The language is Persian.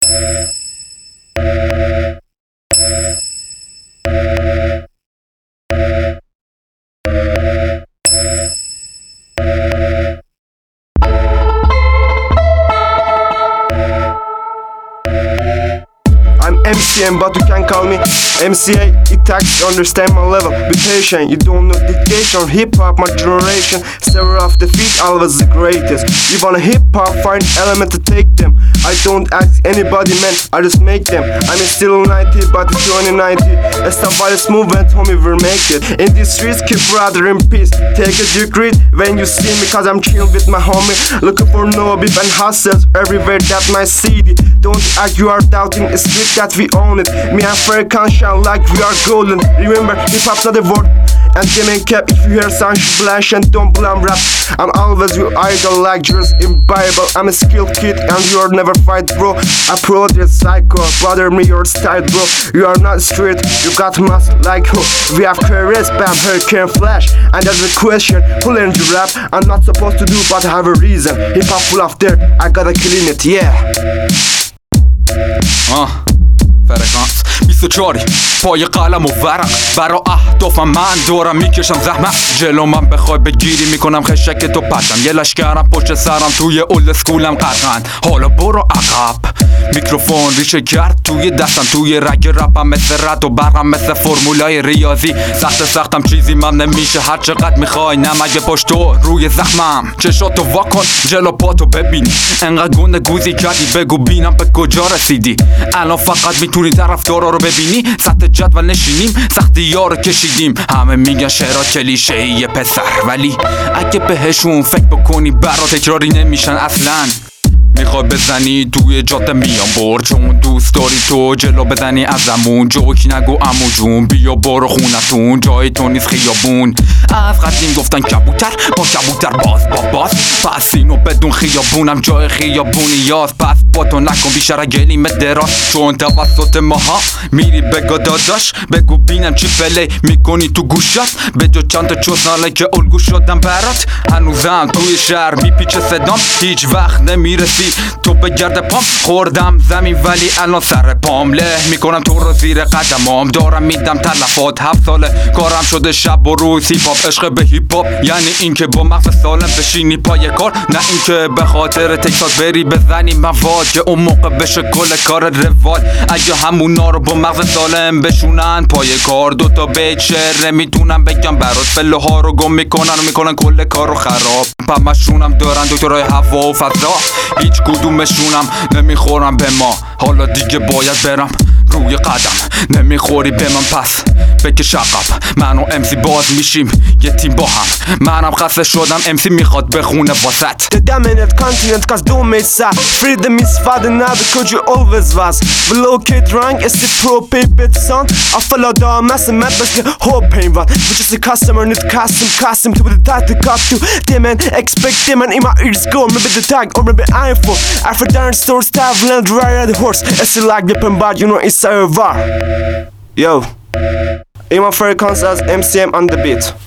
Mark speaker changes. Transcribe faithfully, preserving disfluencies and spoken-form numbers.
Speaker 1: I'm M C M, but you can call me M C A. It takes to understand my level. Be patient, you don't know dictation or hip-hop, my generation. Several off the feet, always the greatest. You want a hip-hop, find element to take them. I don't ask anybody, man, I just make them. I'm still ninety, but it's twenty ninety. Let's stop by this movement, homie, we'll make it. In these streets, keep brother in peace. Take a degree when you see me, cause I'm chill with my homie. Looking for no beef and hustles everywhere that my city. Don't act you are doubting, it's street that we own it. Me and Ferry shine like we are golden. Remember, hip-hop's not a word and them ain't cap. If you hear sound splash and don't blame rap, I'm always your idol like Jesus in Bible. I'm a skilled kid and you'll never fight, bro. I pro this psycho, bother me your style, bro. You are not street, you got muscle like who? We have careers, bam, hurricane flash. And there's a question, who learned to rap? I'm not supposed to do, but I have a reason. Hip-hop full of dirt, I gotta clean it, yeah.
Speaker 2: آه فرکانس بیست و چاری پای قلم و ورق برا اهدافم من دورم میکشم زحمت جلو من بخوای بگیری میکنم خشک تو پشم یه لشکرم پشت سرم توی اول سکولم قرقن حالا برو عقب میکروفون ریشه گرد توی دستم توی رگ رپم مثل رد و برقم مثل فرمولای ریاضی سخت سختم چیزی من نمیشه هر چقدر میخوای نمک پشتو روی زخمم چشاتو واکن جلو پاتو ببینی انقدر گنده گوزی کردی بگو بینم به کجا رسیدی الان فقط میتونی طرفدارا رو ببینی سطح جدول نشینیم سختی ها رو کشیدیم همه میگن شعرها کلیشه یه پسر ولی اگه بهشون فکر بکنی برا تکراری نمیشن اصلا میخوای بزنی توی جاده میام بر چون دوست داری تو جلو بزنی ازمون جوکی نگو عمو جون بیا برو خونتون جای تو نیست خیابون از قدیم گفتن کبوتر با کبوتر باز با باز پس اینو بدون خیابونم جای خیابونی یاز پس با تو نکن بیشتر گلیم دراز چون توسط ماها میری بگو داداش بگو بینم چی پلی میکنی تو گوشات به جا چند تا چوسناله که الگو شدم برات هنوزم توی شهر میپیچه صدام هیچ وقت نمیرسی تو به گرد پام خوردم زمین ولی الان سر پام له میکنم تو رو زیر قدمام دارم میدم تلفات هفت ساله کارم شده شب و روز هیپ هاپ عشق به هیپ هاپ یعنی اینکه با مغز سالم بشینی پای کار نه اینکه به خاطر تکساس بری بزنی مواد که اون موقع بشه کل کار روال اگه همونا رو با مغز سالم بشونن پای کار دوتا بیت شعر نمیتونم بگم برات فله ها رو گم میکنن و میکنن کل کار رو خراب همشونم دارن دکترای هوا و فضا هیچ کدومشونم نمیخورم به ما حالا دیگه باید برم روی قدم نمیخوری به من پس بکش عقب من و امسی باز میشیم یه تیم با هم منم خسته شدم امسی میخواد بخونه واسط
Speaker 1: The dominant continent cause don't make sad Freedom is father now because you always was Below kid rank is the pro pay son I follow the mass and map as the whole pain one Which is a customer need custom custom to the type to cut to Them and expect them and in my ears go maybe the tag or maybe I'm for After darn store staff land ride the horse It's like weapon but you know it's a war Yo Iman Ferry as M C M on the beat